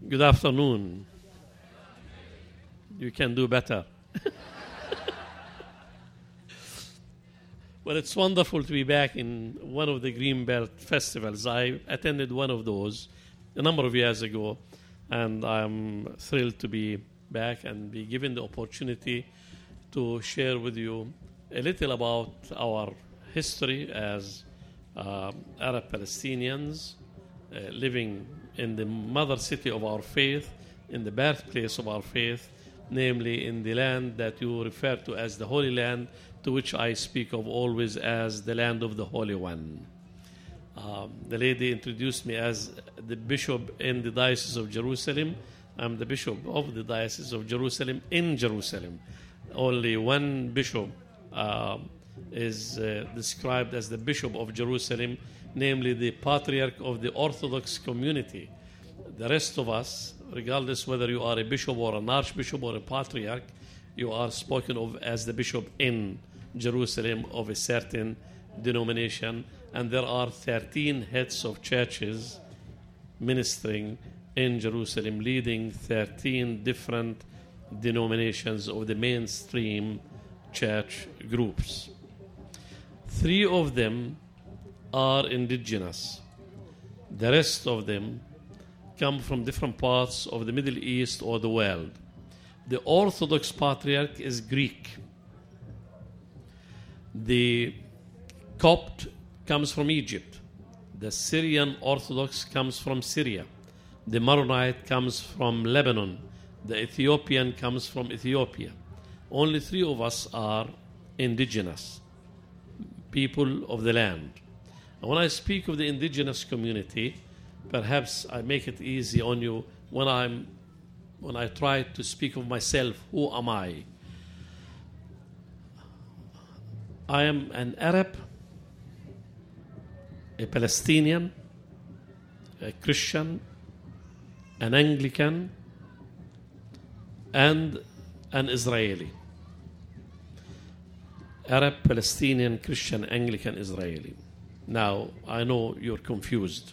Good afternoon. You can do better. Well, it's wonderful to be back in one of the Greenbelt festivals. I attended one of those a number of years ago, and I'm thrilled to be back and be given the opportunity to share with you a little about our history as Arab Palestinians living in the mother city of our faith, in the birthplace of our faith, namely in the land that you refer to as the Holy Land, to which I speak of always as the land of the Holy One. The lady introduced me as the bishop in the Diocese of Jerusalem. I'm the bishop of the Diocese of Jerusalem in Jerusalem. Only one bishop is described as the Bishop of Jerusalem, namely the Patriarch of the Orthodox community. The rest of us, regardless whether you are a bishop or an archbishop or a patriarch, you are spoken of as the bishop in Jerusalem of a certain denomination, and there are 13 heads of churches ministering in Jerusalem, leading 13 different denominations of the mainstream church groups. 3 of them are indigenous. The rest of them come from different parts of the Middle East or the world. The Orthodox Patriarch is Greek. The Copt comes from Egypt. The Syrian Orthodox comes from Syria. The Maronite comes from Lebanon. The Ethiopian comes from Ethiopia. Only 3 of us are indigenous, people of the land. And when I speak of the indigenous community, perhaps I make it easy on you when I try to speak of myself. Who am I? I am an Arab, a Palestinian, a Christian, an Anglican, and an Israeli. Arab, Palestinian, Christian, Anglican, Israeli. Now, I know you're confused.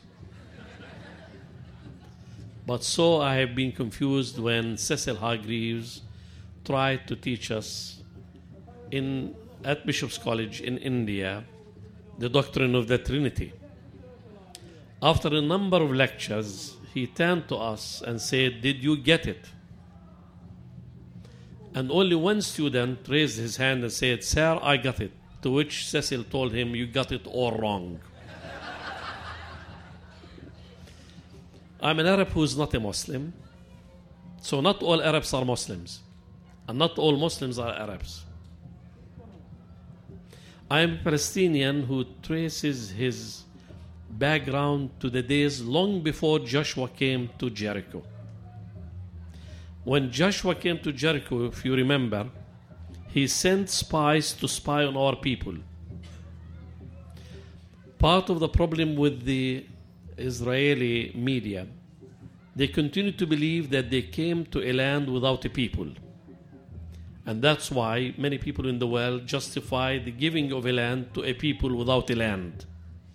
But so I have been confused when Cecil Hargreaves tried to teach us at Bishop's College in India the doctrine of the Trinity. After a number of lectures, he turned to us and said, "Did you get it?" And only one student raised his hand and said, "Sir, I got it." To which Cecil told him, "You got it all wrong." I'm an Arab who is not a Muslim. So not all Arabs are Muslims. And not all Muslims are Arabs. I am a Palestinian who traces his background to the days long before Joshua came to Jericho. When Joshua came to Jericho, if you remember, he sent spies to spy on our people. Part of the problem with the Israeli media, they continue to believe that they came to a land without a people. And that's why many people in the world justify the giving of a land to a people without a land.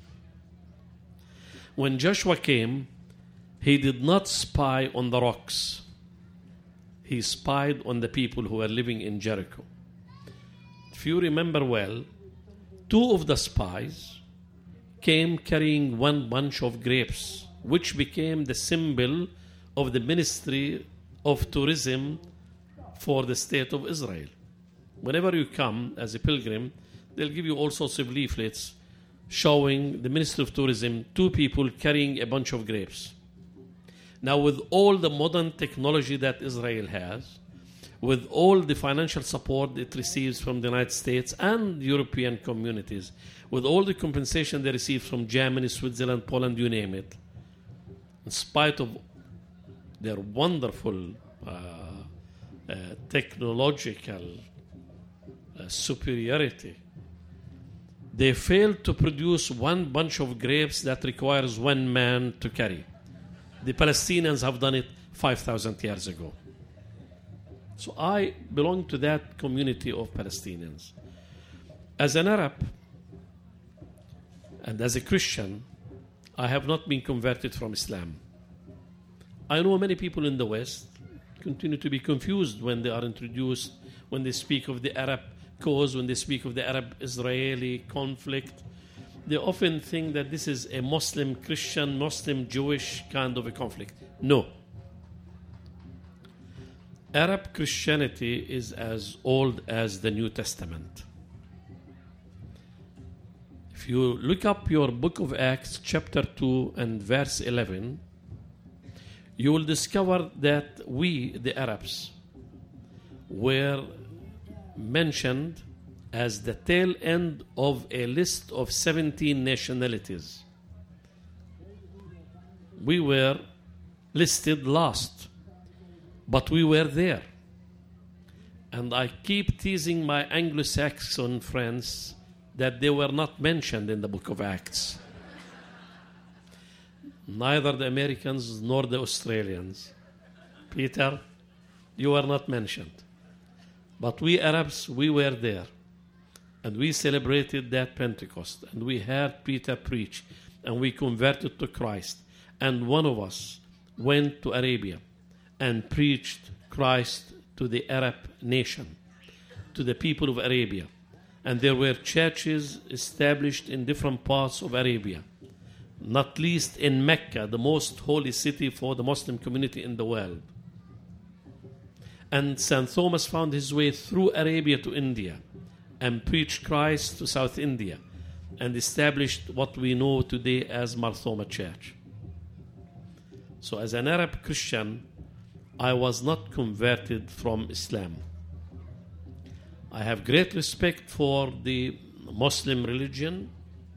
When Joshua came, he did not spy on the rocks. He spied on the people who were living in Jericho. If you remember well, 2 of the spies came carrying one bunch of grapes, which became the symbol of the Ministry of Tourism for the State of Israel. Whenever you come as a pilgrim, they'll give you all sorts of leaflets showing the Ministry of Tourism, 2 people carrying a bunch of grapes. Now, with all the modern technology that Israel has, with all the financial support it receives from the United States and European communities, with all the compensation they receive from Germany, Switzerland, Poland, you name it, in spite of their wonderful technological superiority, they failed to produce one bunch of grapes that requires one man to carry. The Palestinians have done it 5,000 years ago. So I belong to that community of Palestinians. As an Arab and as a Christian, I have not been converted from Islam. I know many people in the West continue to be confused when they are introduced, when they speak of the Arab cause, when they speak of the Arab-Israeli conflict. They often think that this is a Muslim-Christian, Muslim-Jewish kind of a conflict. No. Arab Christianity is as old as the New Testament. If you look up your book of Acts, chapter 2 and verse 11, you will discover that we, the Arabs, were mentioned as the tail end of a list of 17 nationalities. We were listed last, but we were there. And I keep teasing my Anglo-Saxon friends that they were not mentioned in the book of Acts. Neither the Americans nor the Australians. Peter, you were not mentioned. But we Arabs, we were there. And we celebrated that Pentecost. And we heard Peter preach. And we converted to Christ. And one of us went to Arabia and preached Christ to the Arab nation, to the people of Arabia. And there were churches established in different parts of Arabia, not least in Mecca, the most holy city for the Muslim community in the world. And St. Thomas found his way through Arabia to India and preached Christ to South India and established what we know today as Mar Thoma Church. So as an Arab Christian, I was not converted from Islam. I have great respect for the Muslim religion.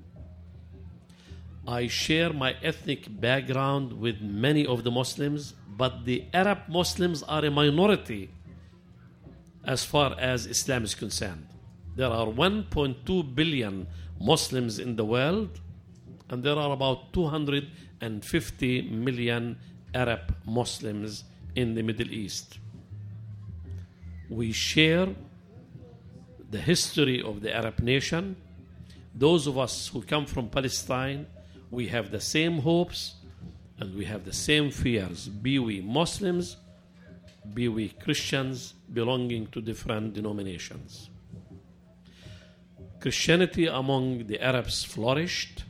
I share my ethnic background with many of the Muslims, but the Arab Muslims are a minority as far as Islam is concerned. There are 1.2 billion Muslims in the world, and there are about 250 million Arab Muslims in the Middle East. We share the history of the Arab nation. Those of us who come from Palestine, we have the same hopes and we have the same fears, be we Muslims, be we Christians belonging to different denominations. Christianity among the Arabs flourished.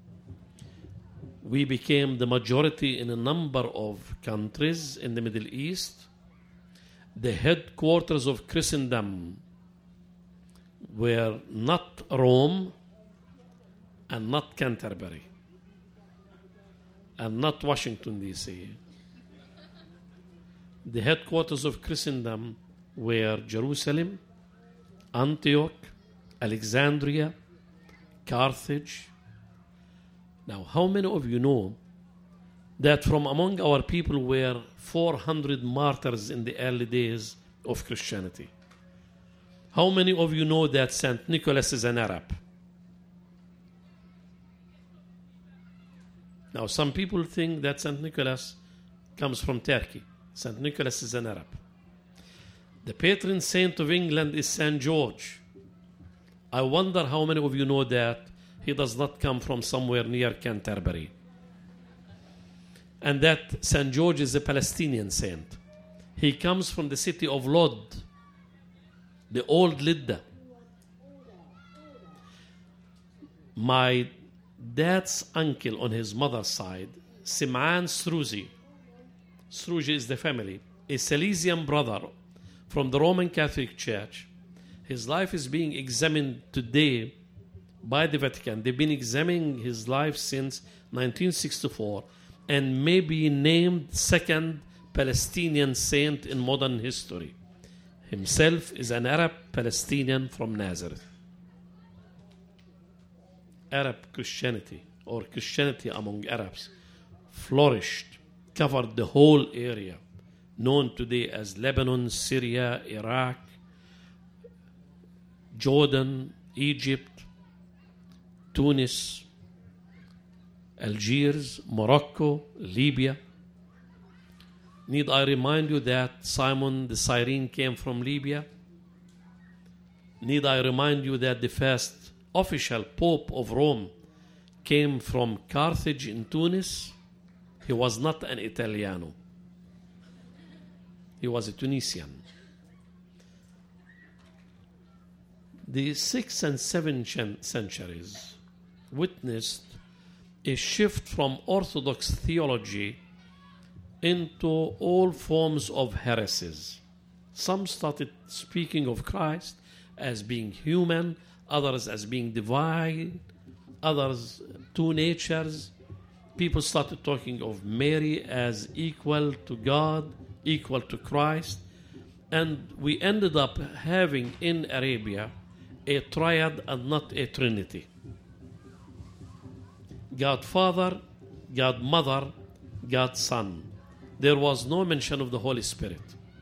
We became the majority in a number of countries in the Middle East. The headquarters of Christendom were not Rome and not Canterbury and not Washington, D.C. The headquarters of Christendom were Jerusalem, Antioch, Alexandria, Carthage. Now, how many of you know that from among our people were 400 martyrs in the early days of Christianity? How many of you know that St. Nicholas is an Arab? Now, some people think that St. Nicholas comes from Turkey. St. Nicholas is an Arab. The patron saint of England is St. George. I wonder how many of you know that he does not come from somewhere near Canterbury. And that St. George is a Palestinian saint. He comes from the city of Lod, the old Lidda. My dad's uncle on his mother's side, Sim'an Sruzi is the family, a Silesian brother from the Roman Catholic Church. His life is being examined today by the Vatican. They've been examining his life since 1964 and may be named second Palestinian saint in modern history. Himself is an Arab Palestinian from Nazareth. Arab Christianity, or Christianity among Arabs, flourished, covered the whole area, known today as Lebanon, Syria, Iraq, Jordan, Egypt, Tunis, Algiers, Morocco, Libya. Need I remind you that Simon the Cyrene came from Libya? Need I remind you that the first official Pope of Rome came from Carthage in Tunis? He was not an Italiano. He was a Tunisian. The 6th and 7th centuries witnessed a shift from Orthodox theology into all forms of heresies. Some started speaking of Christ as being human, others as being divine, others two natures. People started talking of Mary as equal to God, equal to Christ, and we ended up having in Arabia a triad and not a trinity. God Father, God Mother, God Son. There was no mention of the Holy Spirit,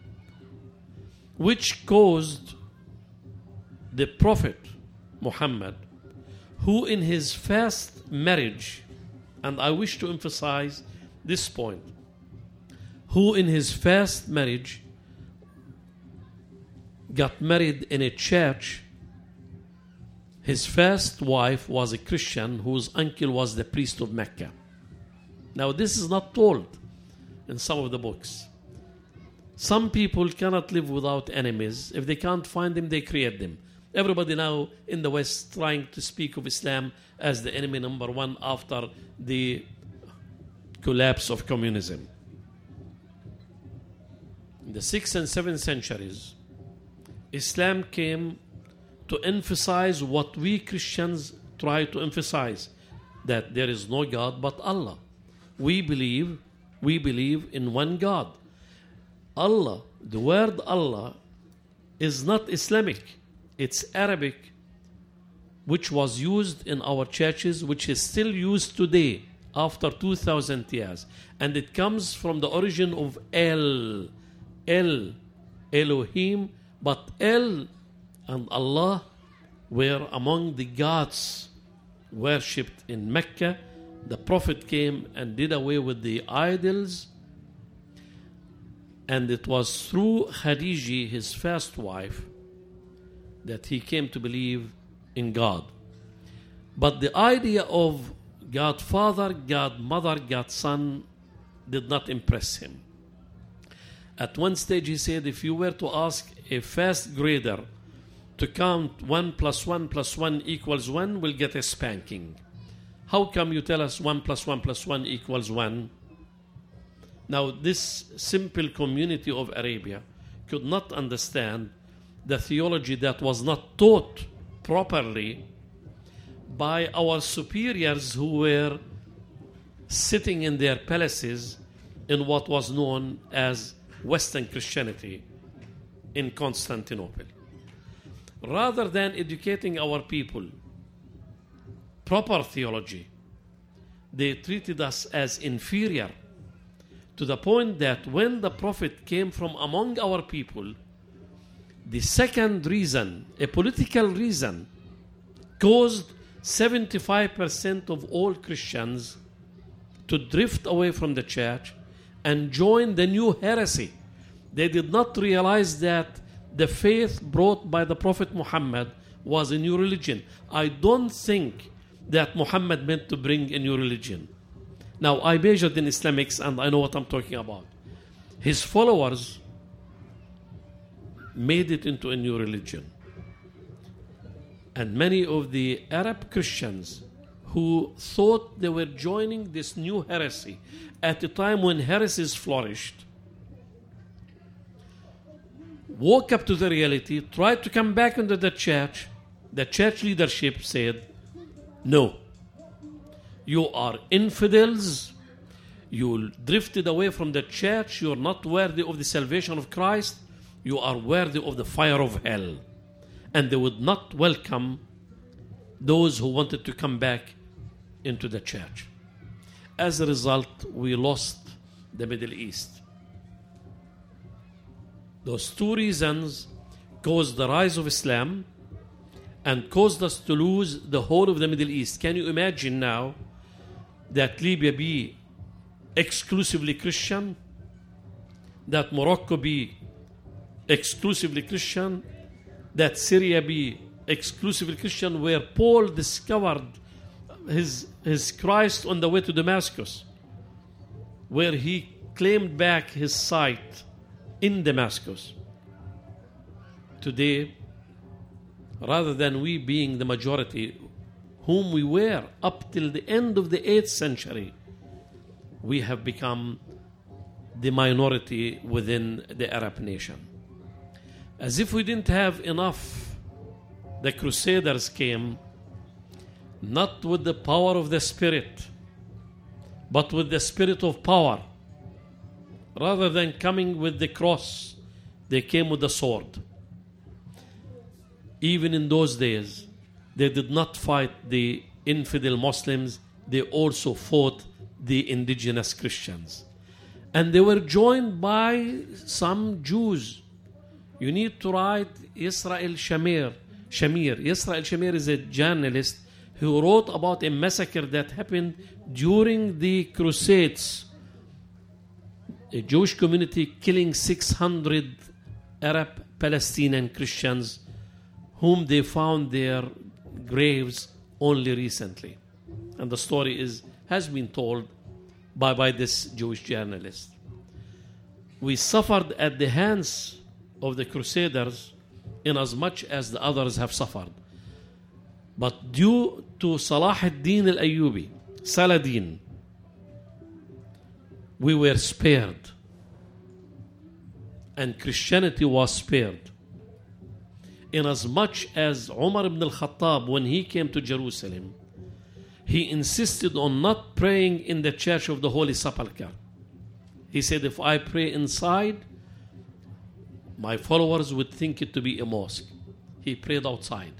which caused the Prophet Muhammad, who in his first marriage, and I wish to emphasize this point, who in his first marriage got married in a church. His first wife was a Christian whose uncle was the priest of Mecca. Now, this is not told in some of the books. Some people cannot live without enemies. If they can't find them, they create them. Everybody now in the West trying to speak of Islam as the enemy number one after the collapse of communism. In the 6th and 7th centuries, Islam came to emphasize what we Christians try to emphasize, that there is no God but Allah. We believe in one God. Allah, the word Allah, is not Islamic. It's Arabic, which was used in our churches, which is still used today after 2,000 years. And it comes from the origin of Elohim, but El and Allah were among the gods worshipped in Mecca. The Prophet came and did away with the idols, and it was through Khadija, his first wife, that he came to believe in God. But the idea of God Father, God Mother, God Son did not impress him. At one stage he said, if you were to ask a first grader to count 1 + 1 + 1 = 1, we'll get a spanking. How come you tell us 1 + 1 + 1 = 1? Now, this simple community of Arabia could not understand the theology that was not taught properly by our superiors who were sitting in their palaces in what was known as Western Christianity in Constantinople. Rather than educating our people proper theology, they treated us as inferior, to the point that when the Prophet came from among our people, the second reason, a political reason, caused 75% of all Christians to drift away from the church and join the new heresy. They did not realize that the faith brought by the Prophet Muhammad was a new religion. I don't think that Muhammad meant to bring a new religion. Now, I majored in Islamics and I know what I'm talking about. His followers made it into a new religion. And many of the Arab Christians who thought they were joining this new heresy at a time when heresies flourished, woke up to the reality, tried to come back into the church. The church leadership said, no, you are infidels, you drifted away from the church, you are not worthy of the salvation of Christ, you are worthy of the fire of hell. And they would not welcome those who wanted to come back into the church. As a result, we lost the Middle East. Those two reasons caused the rise of Islam and caused us to lose the whole of the Middle East. Can you imagine now that Libya be exclusively Christian, that Morocco be exclusively Christian, that Syria be exclusively Christian, where Paul discovered his Christ on the way to Damascus, where he claimed back his sight in Damascus. Today, rather than we being the majority, whom we were up till the end of the 8th century, we have become the minority within the Arab nation. As if we didn't have enough, the Crusaders came not with the power of the Spirit, but with the spirit of power. Rather than coming with the cross, they came with the sword. Even in those days, they did not fight the infidel Muslims, they also fought the indigenous Christians. And they were joined by some Jews. You need to write Israel Shamir. Israel Shamir is a journalist who wrote about a massacre that happened during the Crusades. A Jewish community killing 600 Arab Palestinian Christians whom they found their graves only recently. And the story has been told by this Jewish journalist. We suffered at the hands of the Crusaders in as much as the others have suffered. But due to Salah ad-Din al-Ayyubi, Saladin, we were spared. And Christianity was spared. In as much as Umar ibn al-Khattab, when he came to Jerusalem, he insisted on not praying in the Church of the Holy Sepulchre. He said, if I pray inside, my followers would think it to be a mosque. He prayed outside.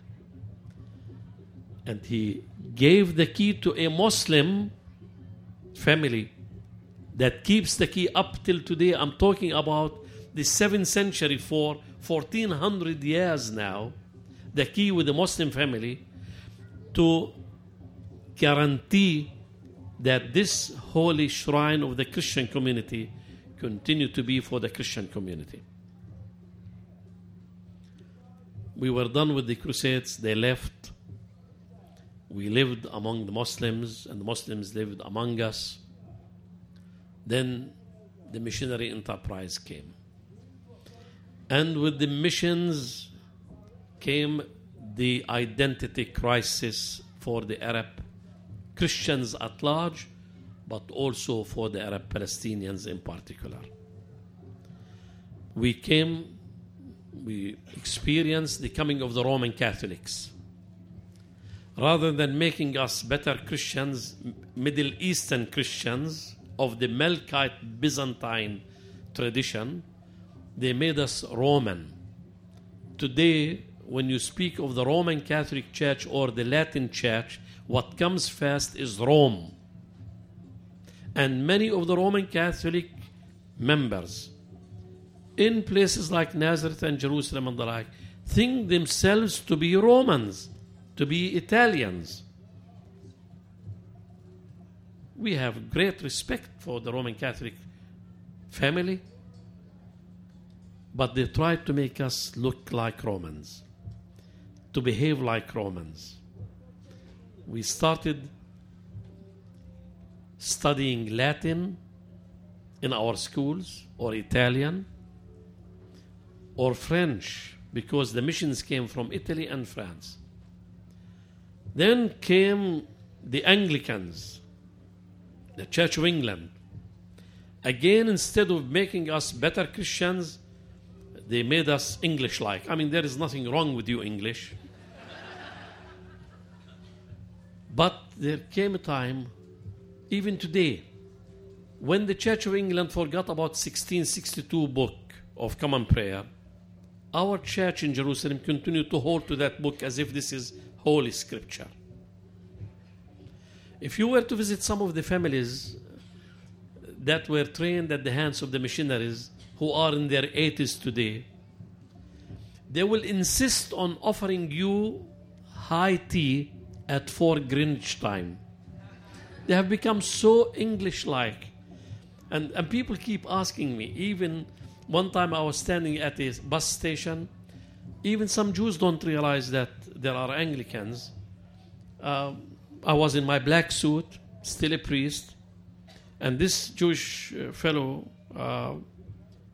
And he gave the key to a Muslim family that keeps the key up till today. I'm talking about the 7th century, for 1400 years now, the key with the Muslim family to guarantee that this holy shrine of the Christian community continue to be for the Christian community. We were done with the Crusades. They left. We lived among the Muslims, and the Muslims lived among us. Then the missionary enterprise came. And with the missions came the identity crisis for the Arab Christians at large, but also for the Arab Palestinians in particular. We experienced the coming of the Roman Catholics. Rather than making us better Christians, Middle Eastern Christians of the Melkite Byzantine tradition, they made us Roman. Today, when you speak of the Roman Catholic Church or the Latin Church, what comes first is Rome. And many of the Roman Catholic members in places like Nazareth and Jerusalem and the like think themselves to be Romans, to be Italians. We have great respect for the Roman Catholic family, but they tried to make us look like Romans, to behave like Romans. We started studying Latin in our schools, or Italian, or French, because the missions came from Italy and France. Then came the Anglicans, the Church of England. Again, instead of making us better Christians, they made us English-like. I mean, there is nothing wrong with you English. But there came a time, even today, when the Church of England forgot about 1662 book of Common Prayer, our church in Jerusalem continued to hold to that book as if this is Holy Scripture. If you were to visit some of the families that were trained at the hands of the missionaries who are in their 80s today, they will insist on offering you high tea at 4 Greenwich time. They have become so English-like. And people keep asking me, even one time I was standing at a bus station, even some Jews don't realize that there are Anglicans. I was in my black suit, still a priest, and this Jewish fellow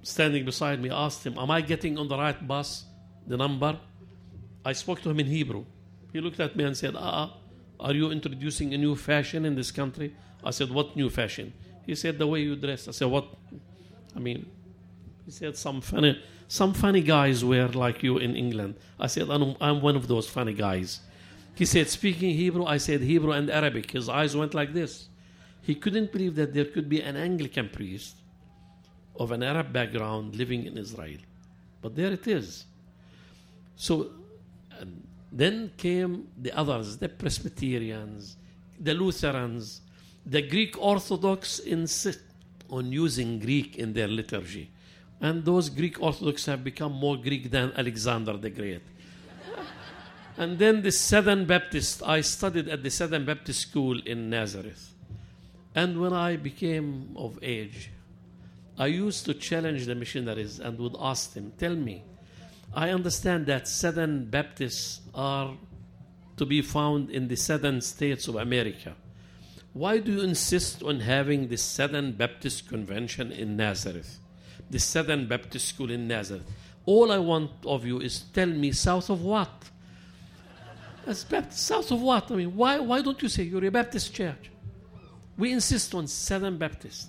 standing beside me, asked him, am I getting on the right bus, the number? I spoke to him in Hebrew. He looked at me and said, are you introducing a new fashion in this country? I said, what new fashion? He said, the way you dress. I said, what? I mean, he said, some funny guys wear like you in England. I said, I'm one of those funny guys. He said, speaking Hebrew? I said, Hebrew and Arabic. His eyes went like this. He couldn't believe that there could be an Anglican priest of an Arab background living in Israel. But there it is. So then came the others, the Presbyterians, the Lutherans. The Greek Orthodox insist on using Greek in their liturgy. And those Greek Orthodox have become more Greek than Alexander the Great. And then the Southern Baptist, I studied at the Southern Baptist School in Nazareth. And when I became of age, I used to challenge the missionaries and would ask them, tell me, I understand that Southern Baptists are to be found in the southern states of America. Why do you insist on having the Southern Baptist Convention in Nazareth, the Southern Baptist School in Nazareth? All I want of you is tell me south of what? As Baptist, south of what? I mean, why don't you say you're a Baptist church? We insist on Southern Baptist.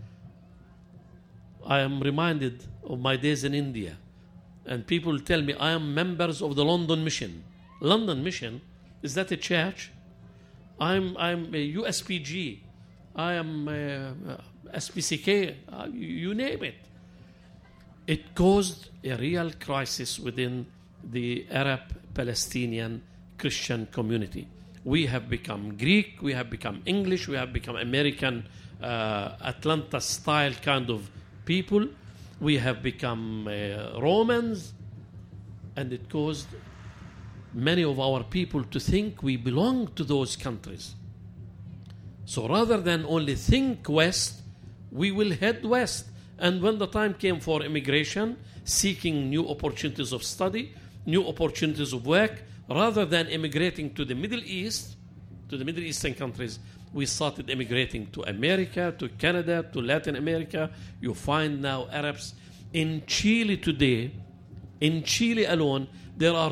I am reminded of my days in India, and people tell me I am members of the London Mission. London Mission, is that a church? I'm a USPG. I am SPCK. You name it. It caused a real crisis within the Arab-Palestinian Christian community. We have become Greek, we have become English, we have become American, Atlanta-style kind of people. We have become Romans, and it caused many of our people to think we belong to those countries. So rather than only think west, we will head west. And when the time came for immigration, seeking new opportunities of study, new opportunities of work, rather than immigrating to the Middle East, to the Middle Eastern countries, we started immigrating to America, to Canada, to Latin America. You find now Arabs in Chile today. In Chile alone, there are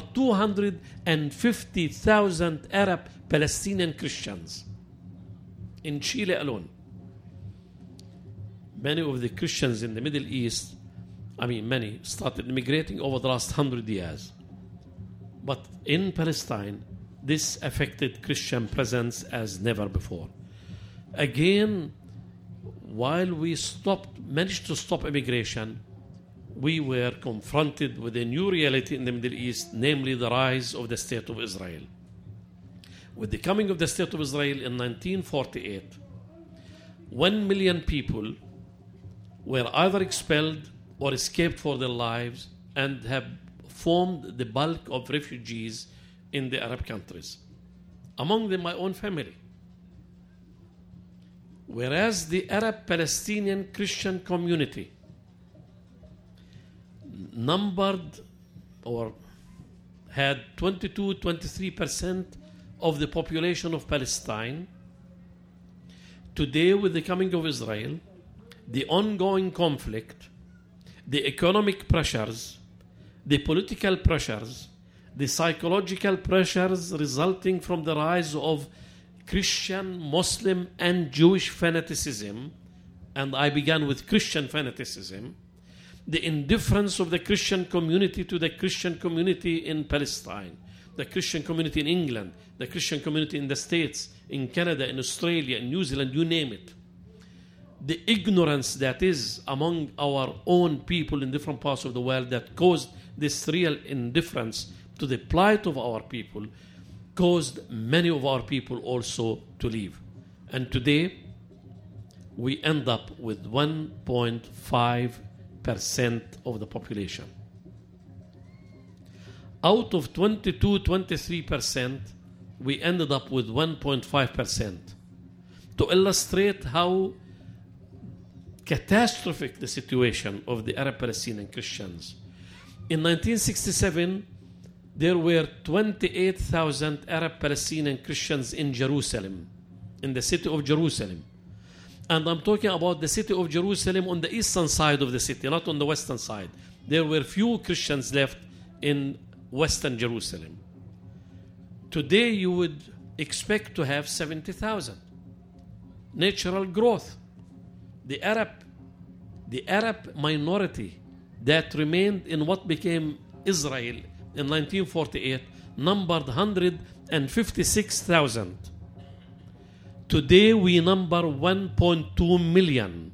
250,000 Arab Palestinian Christians. In Chile alone. Many of the Christians in the Middle East, many started immigrating over the last 100 years. But in Palestine, this affected Christian presence as never before. Again, while we managed to stop immigration, we were confronted with a new reality in the Middle East, namely the rise of the State of Israel. With the coming of the State of Israel in 1948, 1 million people were either expelled or escaped for their lives and have formed the bulk of refugees in the Arab countries. Among them, my own family. Whereas the Arab Palestinian Christian community numbered or had 22-23% of the population of Palestine, today with the coming of Israel, the ongoing conflict, the economic pressures, the political pressures, the psychological pressures resulting from the rise of Christian, Muslim, and Jewish fanaticism, and I began with Christian fanaticism, the indifference of the Christian community to the Christian community in Palestine, the Christian community in England, the Christian community in the States, in Canada, in Australia, in New Zealand, you name it. The ignorance that is among our own people in different parts of the world that caused this real indifference to the plight of our people caused many of our people also to leave. And today, we end up with 1.5% of the population. Out of 23%, we ended up with 1.5%. To illustrate how catastrophic the situation of the Arab Palestinian Christians. In 1967, there were 28,000 Arab Palestinian Christians in Jerusalem, in the city of Jerusalem. And I'm talking about the city of Jerusalem on the eastern side of the city, not on the western side. There were few Christians left in western Jerusalem. Today you would expect to have 70,000. Natural growth. The Arab minority that remained in what became Israel in 1948 numbered 156,000. Today we number 1.2 million.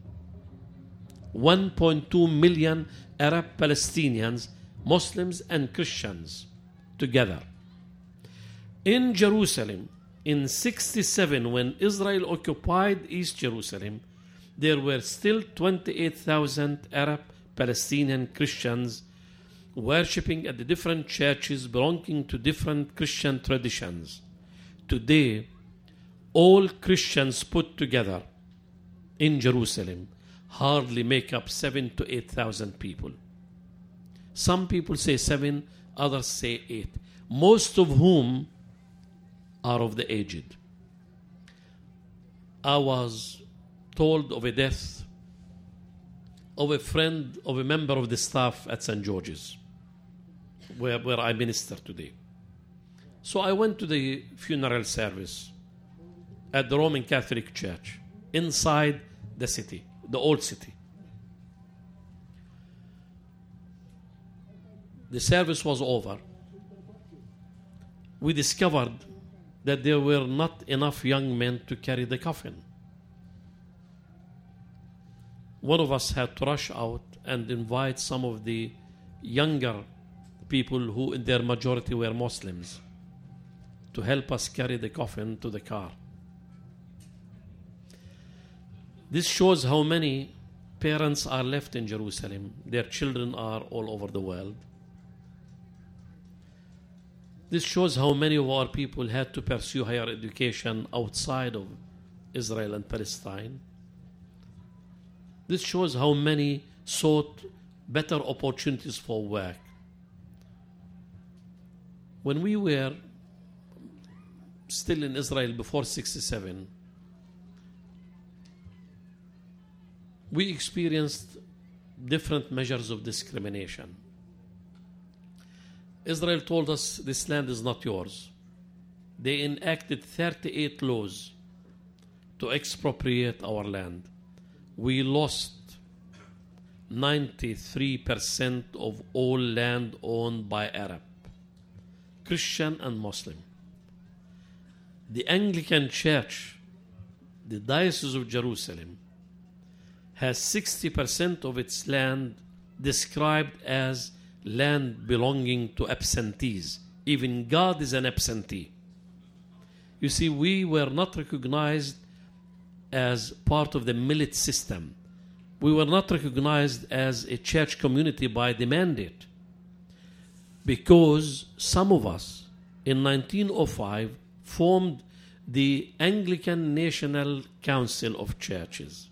1.2 million Arab Palestinians, Muslims and Christians together. In Jerusalem, in 1967, when Israel occupied East Jerusalem, there were still 28,000 Arab Palestinian Christians worshipping at the different churches belonging to different Christian traditions. Today, all Christians put together in Jerusalem hardly make up 7,000 to 8,000 people. Some people say 7, others say 8, most of whom are of the aged. I was told of a death of a friend of a member of the staff at St. George's, where I minister today. So I went to the funeral service at the Roman Catholic Church inside the city, the old city. The service was over. We discovered that there were not enough young men to carry the coffin. One of us had to rush out and invite some of the younger people who in their majority were Muslims to help us carry the coffin to the car. This shows how many parents are left in Jerusalem. Their children are all over the world. This shows how many of our people had to pursue higher education outside of Israel and Palestine. This shows how many sought better opportunities for work. When we were still in Israel before 1967, we experienced different measures of discrimination. Israel told us this land is not yours. They enacted 38 laws to expropriate our land. We lost 93% of all land owned by Arab, Christian and Muslim. The Anglican Church, the Diocese of Jerusalem, has 60% of its land described as land belonging to absentees. Even God is an absentee. You see, we were not recognized as part of the millet system. We were not recognized as a church community by the mandate, because some of us in 1905 formed the Anglican National Council of Churches.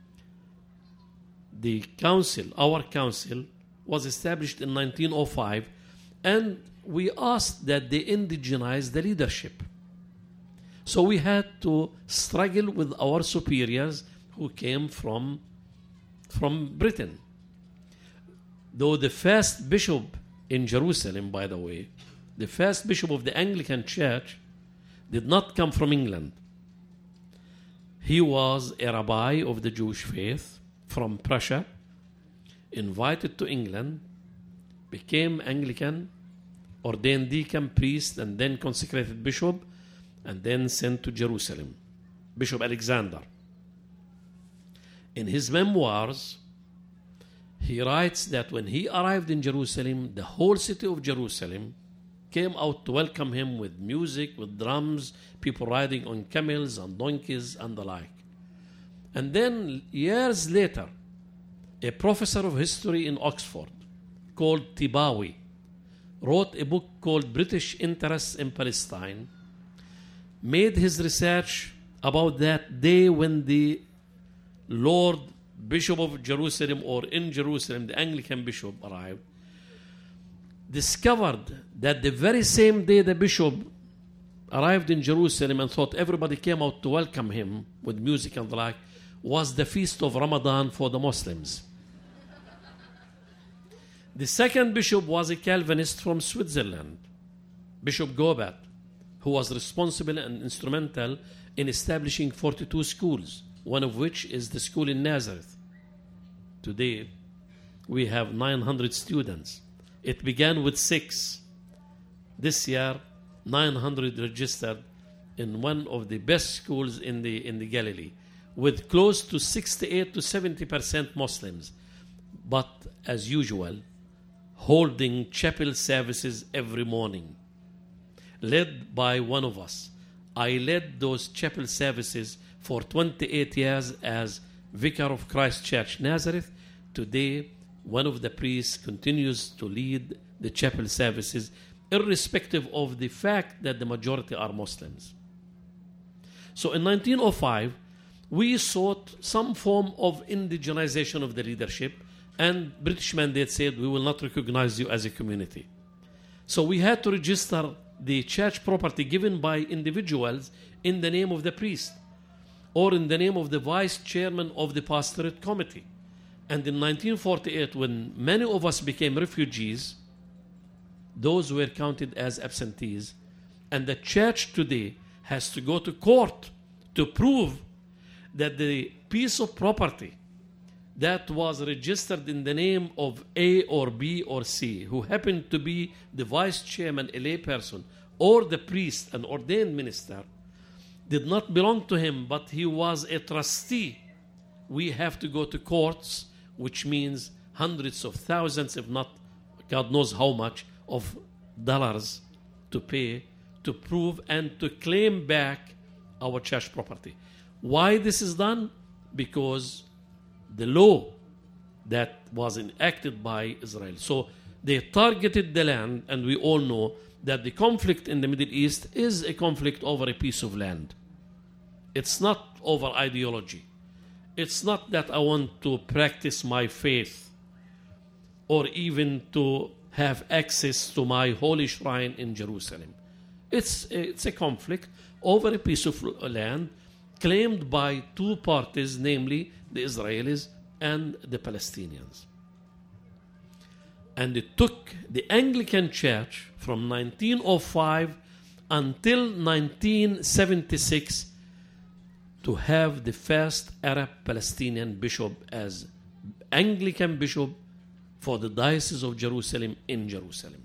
The council, our council, was established in 1905, and we asked that they indigenize the leadership. So we had to struggle with our superiors who came from Britain. Though the first bishop in Jerusalem, by the way, the first bishop of the Anglican Church did not come from England. He was a rabbi of the Jewish faith from Prussia, invited to England, became Anglican, ordained deacon, priest, and then consecrated bishop, and then sent to Jerusalem, Bishop Alexander. In his memoirs, he writes that when he arrived in Jerusalem, the whole city of Jerusalem came out to welcome him with music, with drums, people riding on camels and donkeys and the like. And then years later, a professor of history in Oxford called Tibawi wrote a book called British Interests in Palestine, made his research about that day when the Lord Bishop of Jerusalem, or in Jerusalem, the Anglican bishop arrived, discovered that the very same day the bishop arrived in Jerusalem and thought everybody came out to welcome him with music and the like, was the feast of Ramadan for the Muslims. The second bishop was a Calvinist from Switzerland, Bishop Gobat, who was responsible and instrumental in establishing 42 schools, one of which is the school in Nazareth. Today, we have 900 students. It began with 6. This year, 900 registered in one of the best schools in the Galilee, with close to 68 to 70% Muslims, but as usual, holding chapel services every morning. Led by one of us. I led those chapel services for 28 years as Vicar of Christ Church, Nazareth. Today, one of the priests continues to lead the chapel services, irrespective of the fact that the majority are Muslims. So in 1905, we sought some form of indigenization of the leadership, and British mandate said, we will not recognize you as a community. So we had to register the church property given by individuals in the name of the priest or in the name of the vice chairman of the pastorate committee. And in 1948, when many of us became refugees, those were counted as absentees. And the church today has to go to court to prove that the piece of property that was registered in the name of A or B or C, who happened to be the vice chairman, a lay person, or the priest, an ordained minister, did not belong to him, but he was a trustee. We have to go to courts, which means hundreds of thousands, if not God knows how much, of dollars to pay to prove and to claim back our church property. Why this is done? Because the law that was enacted by Israel. So they targeted the land, and we all know that the conflict in the Middle East is a conflict over a piece of land. It's not over ideology. It's not that I want to practice my faith or even to have access to my holy shrine in Jerusalem. It's a conflict over a piece of land claimed by two parties, namely the Israelis and the Palestinians. And it took the Anglican Church from 1905 until 1976 to have the first Arab Palestinian bishop as Anglican bishop for the Diocese of Jerusalem in Jerusalem.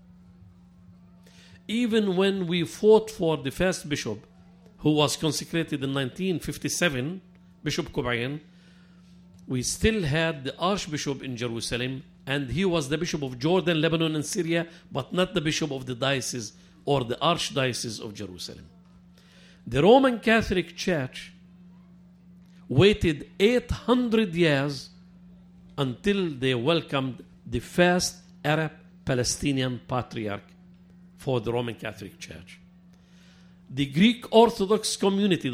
Even when we fought for the first bishop, who was consecrated in 1957, Bishop Kubain, we still had the Archbishop in Jerusalem, and he was the Bishop of Jordan, Lebanon, and Syria, but not the Bishop of the Diocese or the Archdiocese of Jerusalem. The Roman Catholic Church waited 800 years until they welcomed the first Arab Palestinian Patriarch for the Roman Catholic Church. The Greek Orthodox community,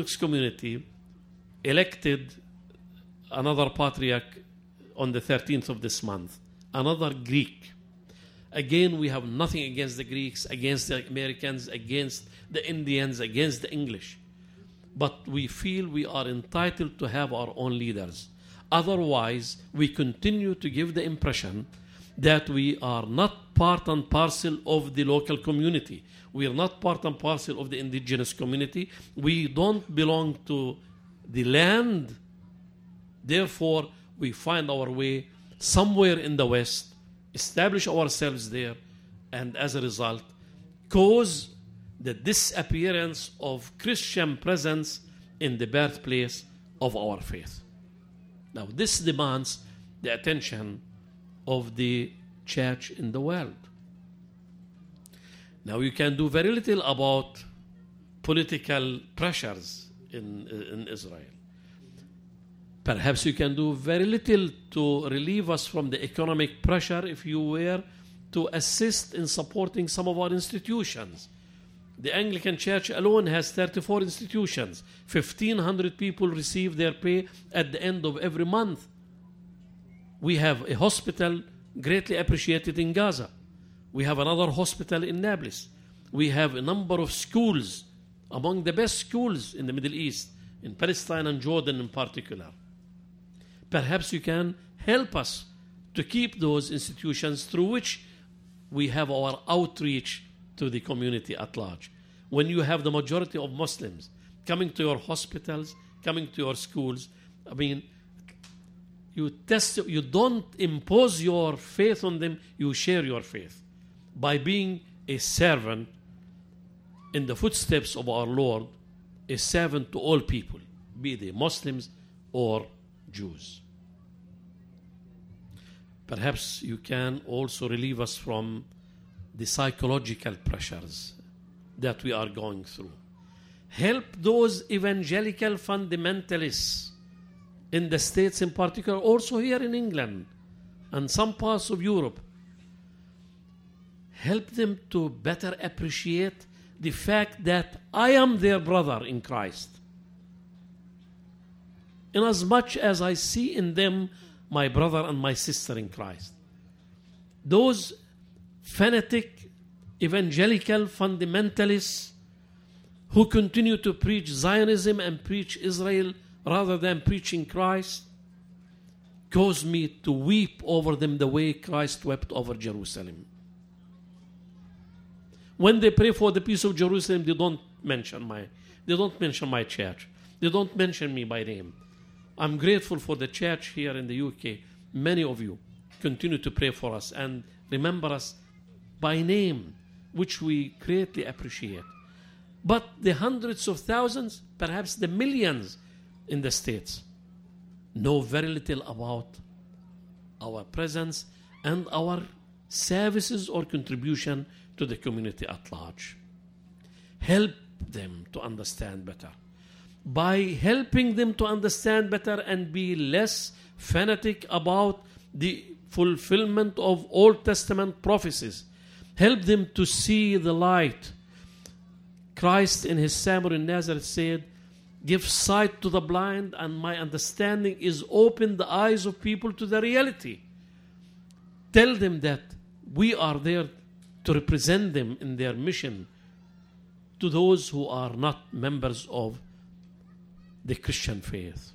elected another patriarch on the 13th of this month, another Greek. Again, we have nothing against the Greeks, against the Americans, against the Indians, against the English. But we feel we are entitled to have our own leaders. Otherwise, we continue to give the impression that we are not part and parcel of the local community. We are not part and parcel of the indigenous community. We don't belong to the land. Therefore, we find our way somewhere in the West, establish ourselves there, and as a result, cause the disappearance of Christian presence in the birthplace of our faith. Now, this demands the attention of the church in the world. Now, you can do very little about political pressures in Israel. Perhaps you can do very little to relieve us from the economic pressure if you were to assist in supporting some of our institutions. The Anglican Church alone has 34 institutions. 1,500 people receive their pay at the end of every month. We have a hospital greatly appreciated in Gaza. We have another hospital in Nablus. We have a number of schools, among the best schools in the Middle East, in Palestine and Jordan in particular. Perhaps you can help us to keep those institutions through which we have our outreach to the community at large. When you have the majority of Muslims coming to your hospitals, coming to your schools, I mean, you don't impose your faith on them, you share your faith by being a servant in the footsteps of our Lord, a servant to all people, be they Muslims or Jews. Perhaps you can also relieve us from the psychological pressures that we are going through. Help those evangelical fundamentalists in the States in particular, also here in England and some parts of Europe. Help them to better appreciate the fact that I am their brother in Christ. Inasmuch as I see in them my brother and my sister in Christ. Those fanatic evangelical fundamentalists who continue to preach Zionism and preach Israel rather than preaching Christ cause me to weep over them the way Christ wept over Jerusalem. When they pray for the peace of Jerusalem, they don't mention my church. They don't mention me by name. I'm grateful for the church here in the UK. Many of you continue to pray for us and remember us by name, which we greatly appreciate. But the hundreds of thousands, perhaps the millions in the States, know very little about our presence and our services or contribution to the community at large. Help them to understand better. By helping them to understand better and be less fanatic about the fulfillment of Old Testament prophecies, help them to see the light. Christ in his Sermon in Nazareth said, "Give sight to the blind, and my understanding is open the eyes of people to the reality." Tell them that we are there to represent them in their mission to those who are not members of the Christian faith.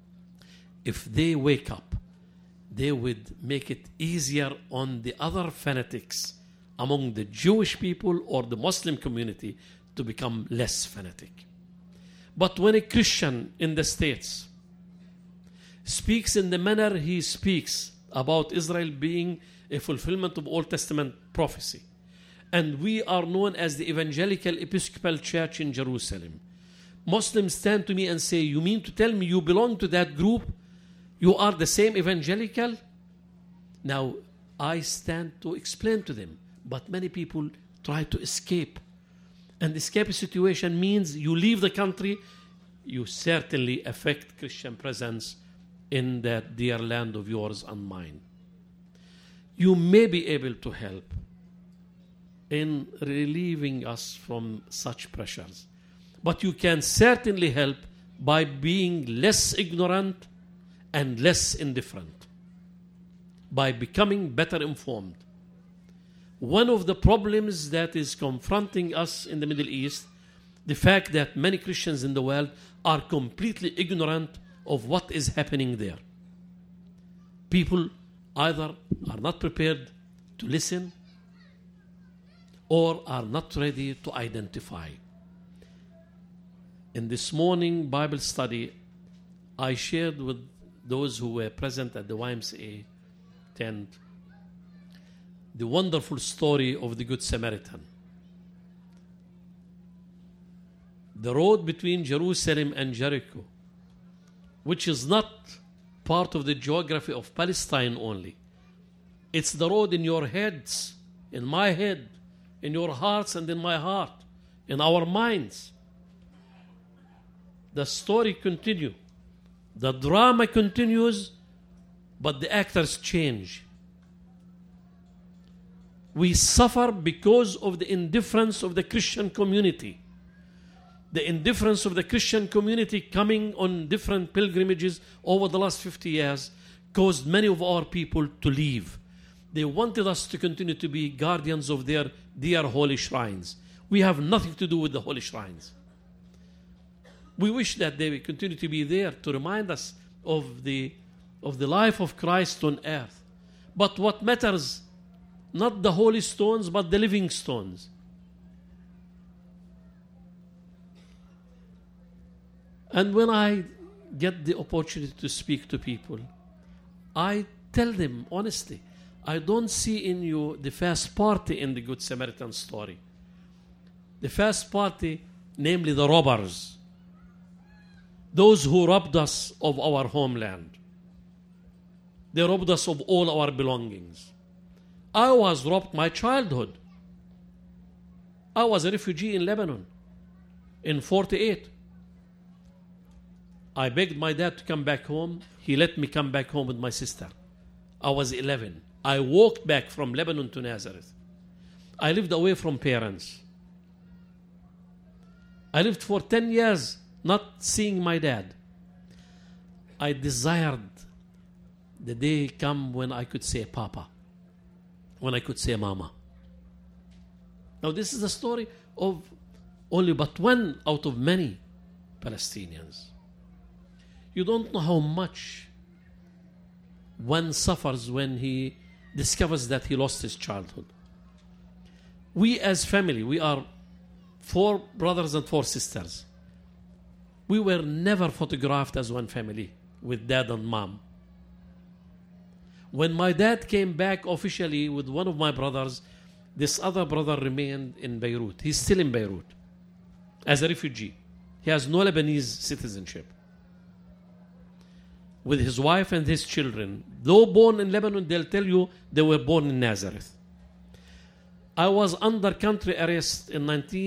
If they wake up, they would make it easier on the other fanatics among the Jewish people or the Muslim community to become less fanatic. But when a Christian in the States speaks in the manner he speaks about Israel being a fulfillment of Old Testament prophecy, and we are known as the Evangelical Episcopal Church in Jerusalem, Muslims stand to me and say, "You mean to tell me you belong to that group? You are the same evangelical?" Now, I stand to explain to them, but many people try to escape. And escape a situation means you leave the country, you certainly affect Christian presence in that dear land of yours and mine. You may be able to help in relieving us from such pressures. But you can certainly help by being less ignorant and less indifferent, by becoming better informed. One of the problems that is confronting us in the Middle East, the fact that many Christians in the world are completely ignorant of what is happening there. People either are not prepared to listen or are not ready to identify. In this morning Bible study, I shared with those who were present at the YMCA tent the wonderful story of the Good Samaritan. The road between Jerusalem and Jericho, which is not part of the geography of Palestine only. It's the road in your heads, in my head, in your hearts and in my heart, in our minds. The story continues. The drama continues, but the actors change. We suffer because of the indifference of the Christian community. The indifference of the Christian community coming on different pilgrimages over the last 50 years caused many of our people to leave. They wanted us to continue to be guardians of their dear holy shrines. We have nothing to do with the holy shrines. We wish that they will continue to be there to remind us of the life of Christ on earth. But what matters, not the holy stones, but the living stones. And when I get the opportunity to speak to people, I tell them honestly, I don't see in you the first party in the Good Samaritan story. The first party, namely the robbers, those who robbed us of our homeland. They robbed us of all our belongings. I was robbed my childhood. I was a refugee in Lebanon in 1948. I begged my dad to come back home. He let me come back home with my sister. I was 11. I walked back from Lebanon to Nazareth. I lived away from parents. I lived for 10 years not seeing my dad. I desired the day come when I could say Papa, when I could say Mama. Now this is the story of only but one out of many Palestinians. You don't know how much one suffers when he discovers that he lost his childhood. We as family, we are 4 brothers and 4 sisters. We were never photographed as one family with dad and mom. When my dad came back officially with one of my brothers, this other brother remained in Beirut. He's still in Beirut as a refugee. He has no Lebanese citizenship. With his wife and his children. Though born in Lebanon, they'll tell you they were born in Nazareth. I was under country arrest in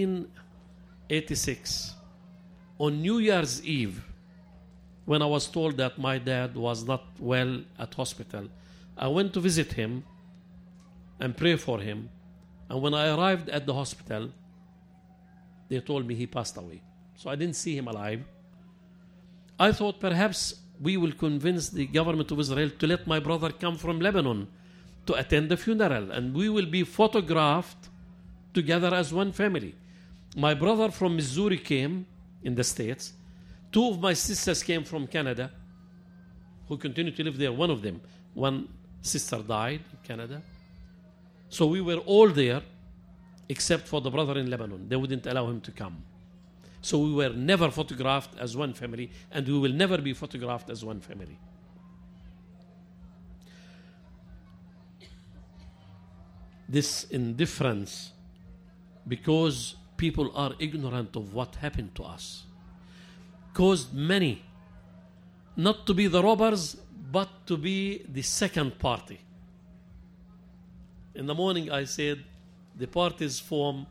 1986 on New Year's Eve when I was told that my dad was not well at hospital. I went to visit him and pray for him. And when I arrived at the hospital, they told me he passed away. So I didn't see him alive. I thought perhaps we will convince the government of Israel to let my brother come from Lebanon to attend the funeral, and we will be photographed together as one family. My brother from Missouri came in the States. 2 of my sisters came from Canada, who continue to live there. One of them, one sister died in Canada. So we were all there, except for the brother in Lebanon. They wouldn't allow him to come. So we were never photographed as one family, and we will never be photographed as one family. This indifference, because people are ignorant of what happened to us, caused many not to be the robbers, but to be the second party. In the morning I said the parties form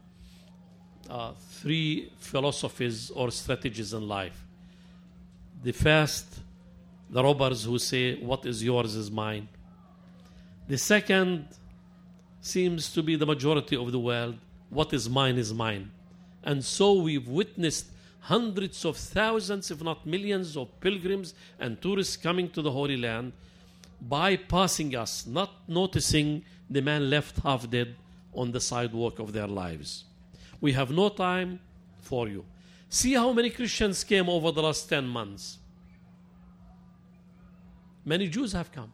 3 philosophies or strategies in life. The first, the robbers who say, what is yours is mine. The second seems to be the majority of the world. What is mine is mine. And so we've witnessed hundreds of thousands, if not millions, of pilgrims and tourists coming to the Holy Land, bypassing us, not noticing the man left half dead on the sidewalk of their lives. We have no time for you. See how many Christians came over the last 10 months. Many Jews have come.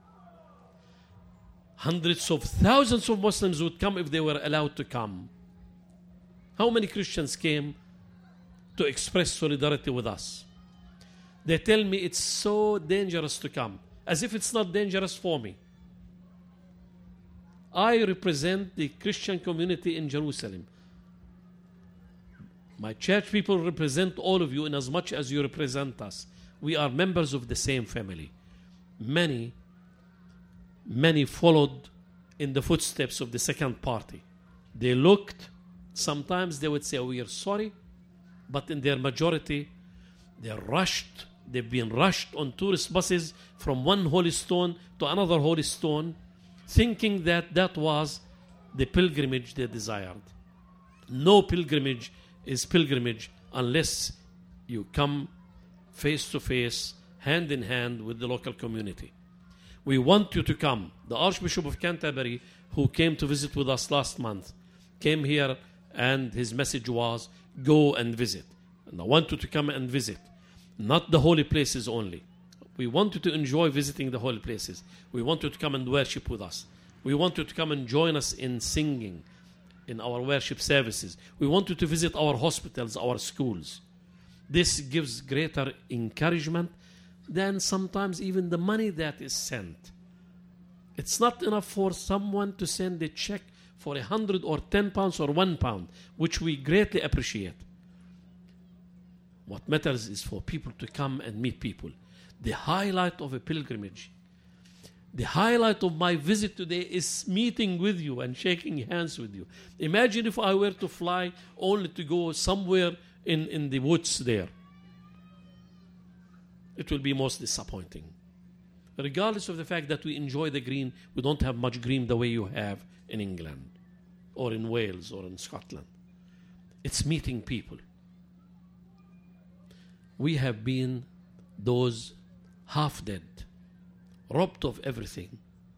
Hundreds of thousands of Muslims would come if they were allowed to come. How many Christians came to express solidarity with us? They tell me it's so dangerous to come, as if it's not dangerous for me. I represent the Christian community in Jerusalem. My church people represent all of you in as much as you represent us. We are members of the same family. Many followed in the footsteps of the second party. They looked, sometimes they would say, we are sorry, but in their majority, they've been rushed on tourist buses from one holy stone to another holy stone, thinking that that was the pilgrimage they desired. No pilgrimage is pilgrimage unless you come face to face, hand in hand with the local community. We want you to come. The Archbishop of Canterbury, who came to visit with us last month, came here and his message was, go and visit. And I want you to come and visit. Not the holy places only. We want you to enjoy visiting the holy places. We want you to come and worship with us. We want you to come and join us in singing, in our worship services. We want you to visit our hospitals, our schools. This gives greater encouragement than sometimes even the money that is sent. It's not enough for someone to send a check for 100 or 10 pounds or £1, which we greatly appreciate. What matters is for people to come and meet people. The highlight of a pilgrimage, the highlight of my visit today is meeting with you and shaking hands with you. Imagine if I were to fly only to go somewhere in the woods there. It will be most disappointing. Regardless of the fact that we enjoy the green, we don't have much green the way you have in England or in Wales or in Scotland. It's meeting people. We have been those half dead, robbed of everything,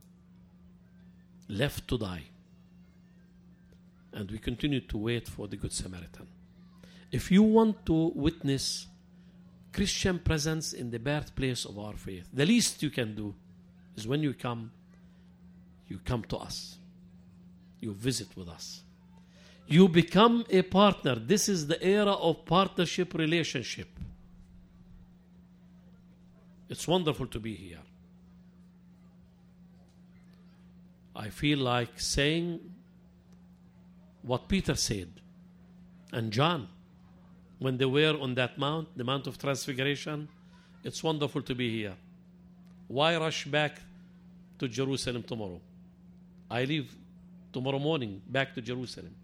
left to die. And we continue to wait for the Good Samaritan. If you want to witness Christian presence in the birthplace of our faith, the least you can do is when you come to us. You visit with us. You become a partner. This is the era of partnership relationship. It's wonderful to be here. I feel like saying what Peter said and John when they were on that mount, the Mount of Transfiguration. It's wonderful to be here. Why rush back to Jerusalem tomorrow? I leave tomorrow morning back to Jerusalem.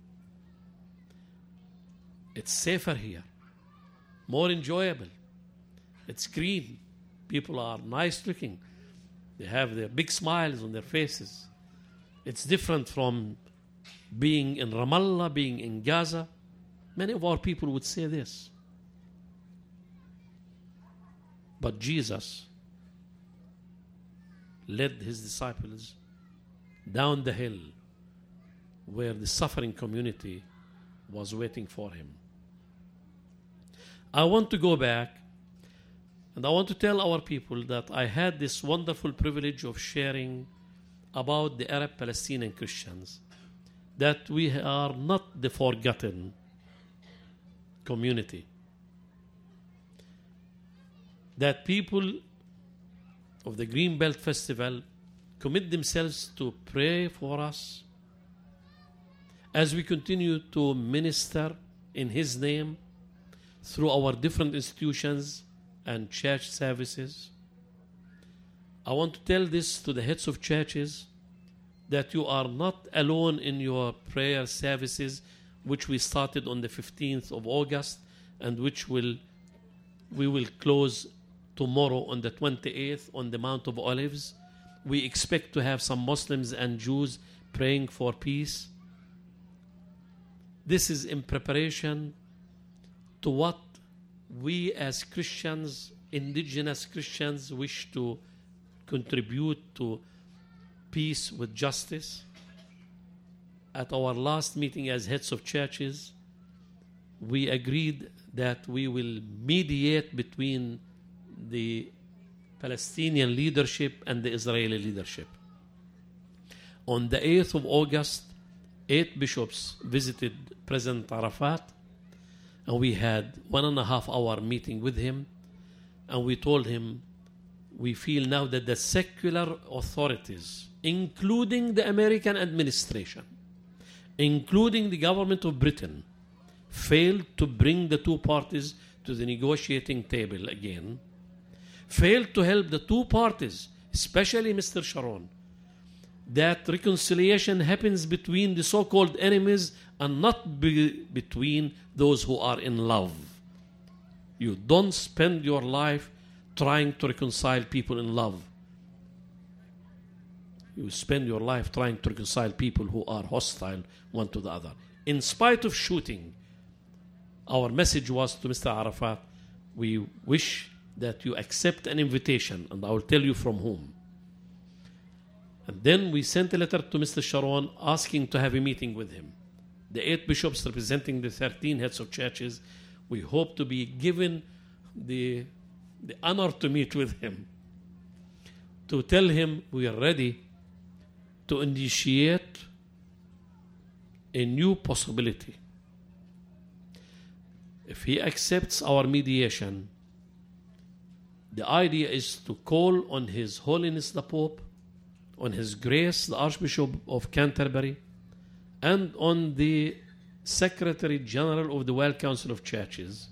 It's safer here, more enjoyable. It's green. People are nice looking. They have their big smiles on their faces. It's different from being in Ramallah, being in Gaza. Many of our people would say this. But Jesus led his disciples down the hill where the suffering community was waiting for him. I want to go back and I want to tell our people that I had this wonderful privilege of sharing about the Arab Palestinian Christians, that we are not the forgotten community, that people of the Green Belt Festival commit themselves to pray for us as we continue to minister in his name through our different institutions and church services. I want to tell this to the heads of churches, that you are not alone in your prayer services, which we started on the 15th of August and which we will close tomorrow on the 28th on the Mount of Olives. We expect to have some Muslims and Jews praying for peace. This is in preparation to what we as Christians, indigenous Christians, wish to contribute to peace with justice. At our last meeting as heads of churches, we agreed that we will mediate between the Palestinian leadership and the Israeli leadership. On the 8th of August, 8 bishops visited President Arafat, and we had 1.5 hour meeting with him, and we told him we feel now that the secular authorities, including the American administration, including the government of Britain, failed to bring the two parties to the negotiating table again, failed to help the two parties, especially Mr. Sharon, that reconciliation happens between the so-called enemies and not between those who are in love. You don't spend your life trying to reconcile people in love. You spend your life trying to reconcile people who are hostile one to the other. In spite of shooting, our message was to Mr. Arafat, we wish that you accept an invitation, and I will tell you from whom. And then we sent a letter to Mr. Sharon asking to have a meeting with him. The 8 bishops representing the 13 heads of churches We hope to be given the honor to meet with him, to tell him we are ready to initiate a new possibility. If he accepts our mediation, the idea is to call on His Holiness the Pope, on His Grace the Archbishop of Canterbury, and on the Secretary General of the World Council of Churches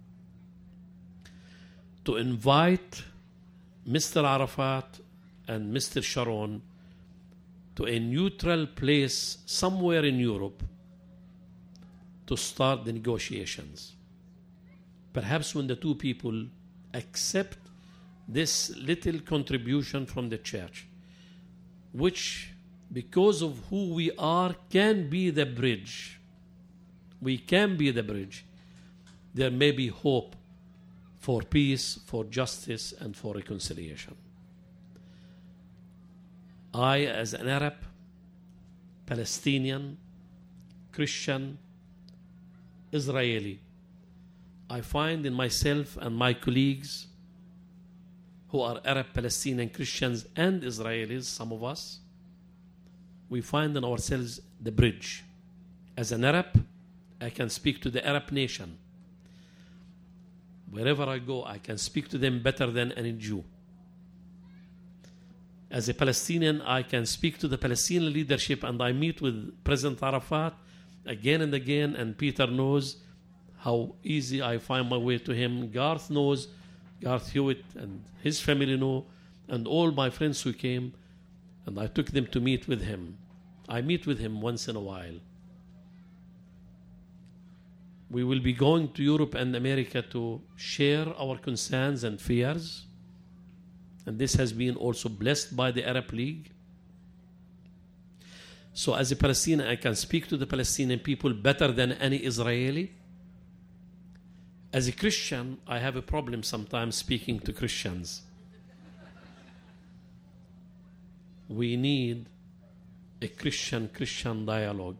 to invite Mr. Arafat and Mr. Sharon to a neutral place somewhere in Europe to start the negotiations. Perhaps when the two people accept this little contribution from the church, which, because of who we are, can be the bridge. We can be the bridge. There may be hope for peace, for justice, and for reconciliation. I, as an Arab, Palestinian, Christian, Israeli, I find in myself and my colleagues who are Arab, Palestinian, Christians, and Israelis, some of us, we find in ourselves the bridge. As an Arab, I can speak to the Arab nation. Wherever I go, I can speak to them better than any Jew. As a Palestinian, I can speak to the Palestinian leadership, and I meet with President Arafat again and again, and Peter knows how easy I find my way to him. Garth knows, Garth Hewitt and his family know, and all my friends who came, and I took them to meet with him. I meet with him once in a while. We will be going to Europe and America to share our concerns and fears. And this has been also blessed by the Arab League. So as a Palestinian, I can speak to the Palestinian people better than any Israeli. As a Christian, I have a problem sometimes speaking to Christians. We need a Christian-Christian dialogue.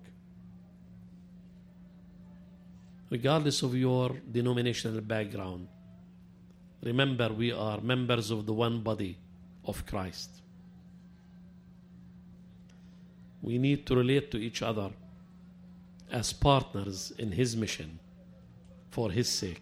Regardless of your denominational background, remember we are members of the one body of Christ. We need to relate to each other as partners in His mission for His sake.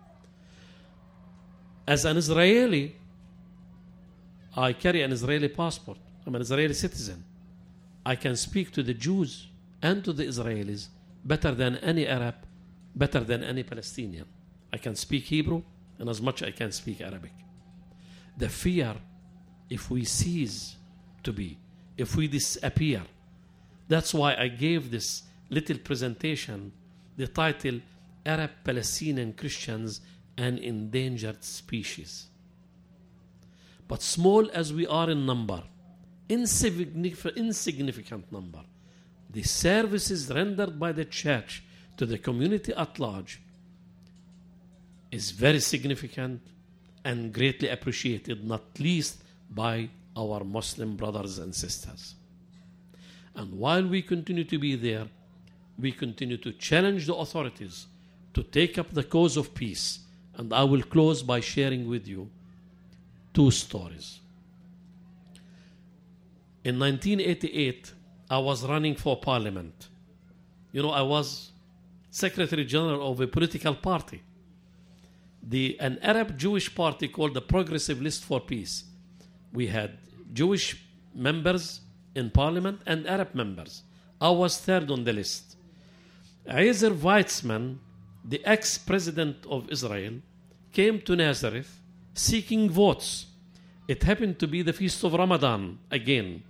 As an Israeli, I carry an Israeli passport. I'm an Israeli citizen. I can speak to the Jews and to the Israelis better than any Arab, better than any Palestinian. I can speak Hebrew, and as much I can speak Arabic. The fear, if we cease to be, if we disappear, that's why I gave this little presentation the title Arab Palestinian Christians, an Endangered Species. But small as we are in number, insignificant number, the services rendered by the church to the community at large is very significant and greatly appreciated, not least by our Muslim brothers and sisters. And while we continue to be there, we continue to challenge the authorities to take up the cause of peace. And I will close by sharing with you two stories. In 1988, I was running for parliament. You know, I was Secretary General of a political party, an Arab Jewish party called the Progressive List for Peace. We had Jewish members in parliament and Arab members. I was third on the list. Ezer Weizmann, the ex-president of Israel, came to Nazareth seeking votes. It happened to be the Feast of Ramadan again.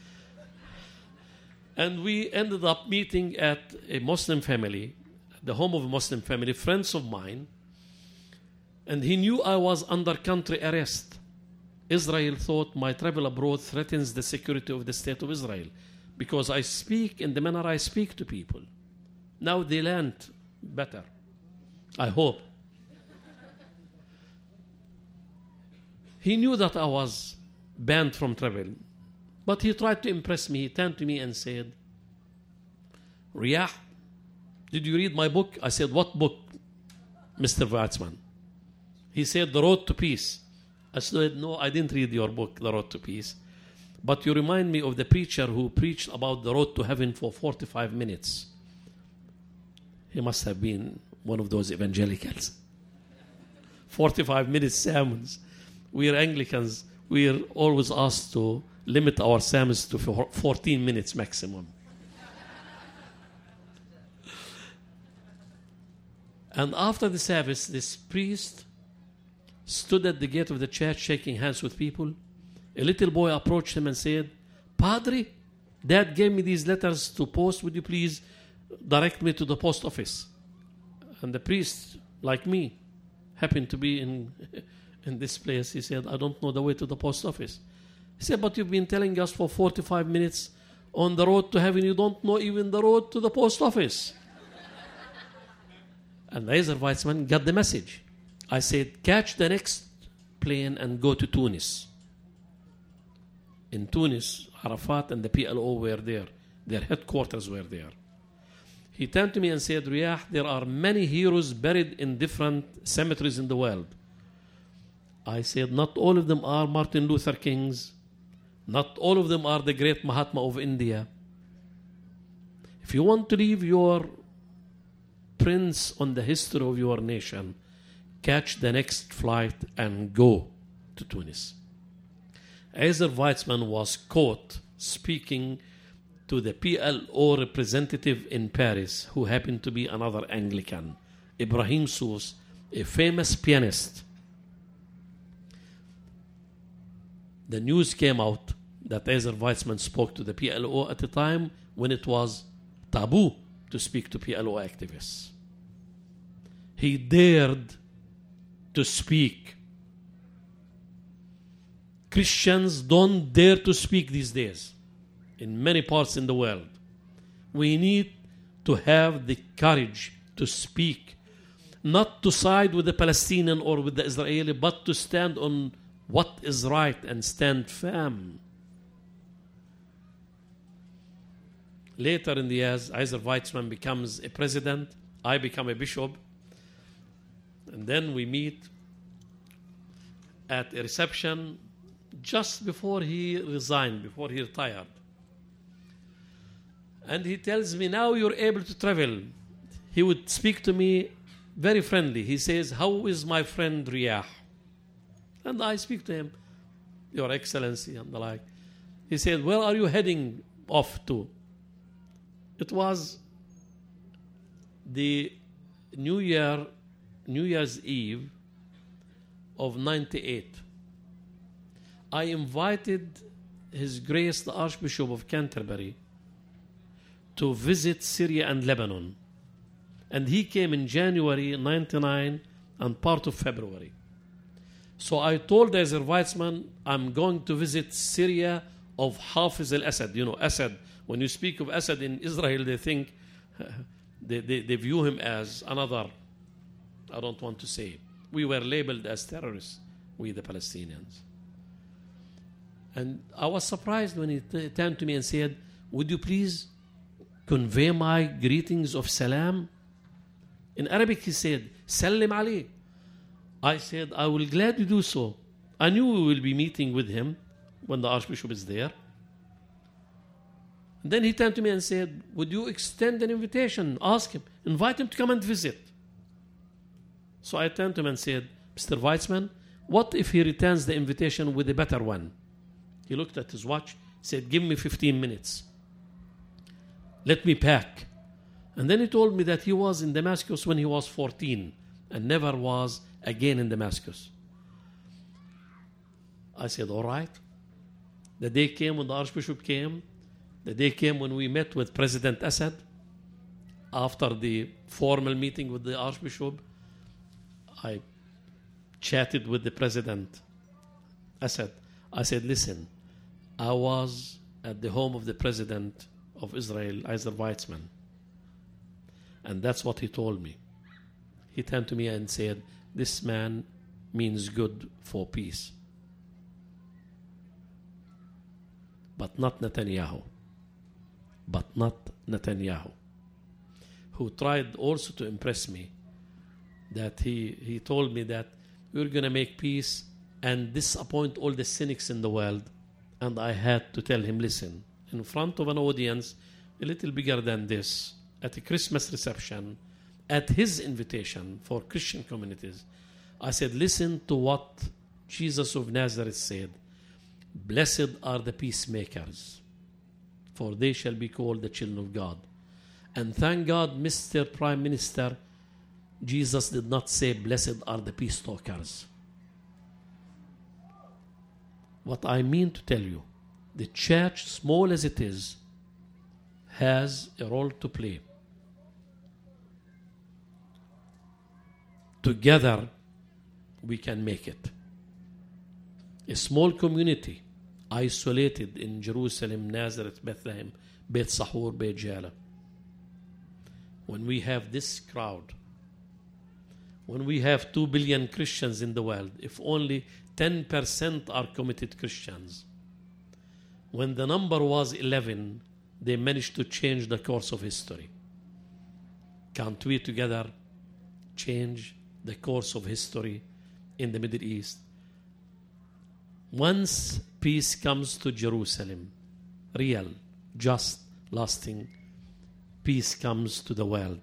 And we ended up meeting at a Muslim family, the home of a Muslim family, friends of mine. And he knew I was under country arrest. Israel thought my travel abroad threatens the security of the state of Israel because I speak in the manner I speak to people. Now they learned better, I hope. He knew that I was banned from travel, but he tried to impress me. He turned to me and said, Riyah, did you read my book? I said, what book? Mr. Weizmann. He said, The Road to Peace. I said, no, I didn't read your book, The Road to Peace. But you remind me of the preacher who preached about the road to heaven for 45 minutes. He must have been one of those evangelicals. 45 minutes sermons. We are Anglicans. We are always asked to limit our sermons to 14 minutes maximum. And after the service, this priest stood at the gate of the church shaking hands with people. A little boy approached him and said, Padre, Dad gave me these letters to post. Would you please direct me to the post office? And the priest, like me, happened to be in this place. He said, I don't know the way to the post office. He said, but you've been telling us for 45 minutes on the road to heaven. You don't know even the road to the post office. And Eliezer Weizmann got the message. I said, catch the next plane and go to Tunis. In Tunis, Arafat and the PLO were there. Their headquarters were there. He turned to me and said, Riyah, there are many heroes buried in different cemeteries in the world. I said, not all of them are Martin Luther Kings. Not all of them are the great Mahatma of India. If you want to leave your prints on the history of your nation, catch the next flight and go to Tunis. Eliezer Weizmann was caught speaking to the PLO representative in Paris, who happened to be another Anglican, Ibrahim Sous, a famous pianist. The news came out that Eliezer Weizmann spoke to the PLO at a time when it was taboo to speak to PLO activists. He dared to speak. Christians don't dare to speak these days in many parts in the world. We need to have the courage to speak, not to side with the Palestinian or with the Israeli, but to stand on what is right and stand firm. Later in the years, Eliezer Weizmann becomes a president. I become a bishop. And then we meet at a reception just before he resigned, before he retired. And he tells me, now you're able to travel. He would speak to me very friendly. He says, how is my friend Riyah? And I speak to him, Your Excellency, and the like. He said, where are you heading off to? It was the New Year's Eve of 98. I invited His Grace the Archbishop of Canterbury to visit Syria and Lebanon. And he came in January 99 and part of February. So I told Eliezer Weizmann, I'm going to visit Syria of Hafiz al-Assad. You know, Assad, when you speak of Assad in Israel, they think, they view him as another, I don't want to say. We were labeled as terrorists, we the Palestinians. And I was surprised when he turned to me and said, would you please convey my greetings of salam? In Arabic he said, Sallim alayh. I said, I will gladly do so. I knew we will be meeting with him when the Archbishop is there. And then he turned to me and said, would you extend an invitation? Ask him, invite him to come and visit. So I turned to him and said, Mr. Weizmann, what if he returns the invitation with a better one? He looked at his watch, said, give me 15 minutes. Let me pack. And then he told me that he was in Damascus when he was 14 and never was again in Damascus. I said, all right. The day came when the Archbishop came. The day came when we met with President Assad. After the formal meeting with the Archbishop, I chatted with the President Assad. I said, listen, I was at the home of the President of Israel, Eliezer Weizmann. And that's what he told me. He turned to me and said, this man means good for peace. But not Netanyahu. But not Netanyahu, who tried also to impress me that he told me that we're going to make peace and disappoint all the cynics in the world. And I had to tell him, listen, in front of an audience a little bigger than this, at a Christmas reception, at his invitation for Christian communities, I said, listen to what Jesus of Nazareth said. Blessed are the peacemakers, for they shall be called the children of God. And thank God, Mr. Prime Minister, Jesus did not say, blessed are the peace talkers. What I mean to tell you, the church, small as it is, has a role to play. Together, we can make it. A small community, isolated in Jerusalem, Nazareth, Bethlehem, Beit Sahur, Beit Jala. When we have this crowd, when we have 2 billion Christians in the world, if only 10% are committed Christians, when the number was 11, they managed to change the course of history. Can't we together change the course of history in the Middle East? Once peace comes to Jerusalem, real, just, lasting, peace comes to the world.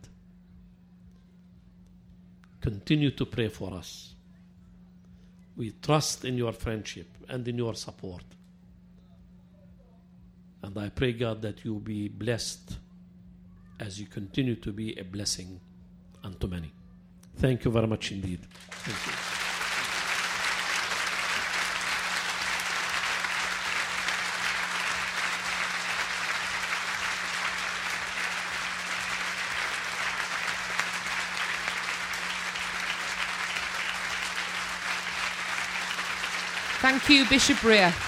Continue to pray for us. We trust in your friendship and in your support. And I pray, God, that you be blessed as you continue to be a blessing unto many. Thank you very much indeed. Thank you. Thank you, Bishop Rea.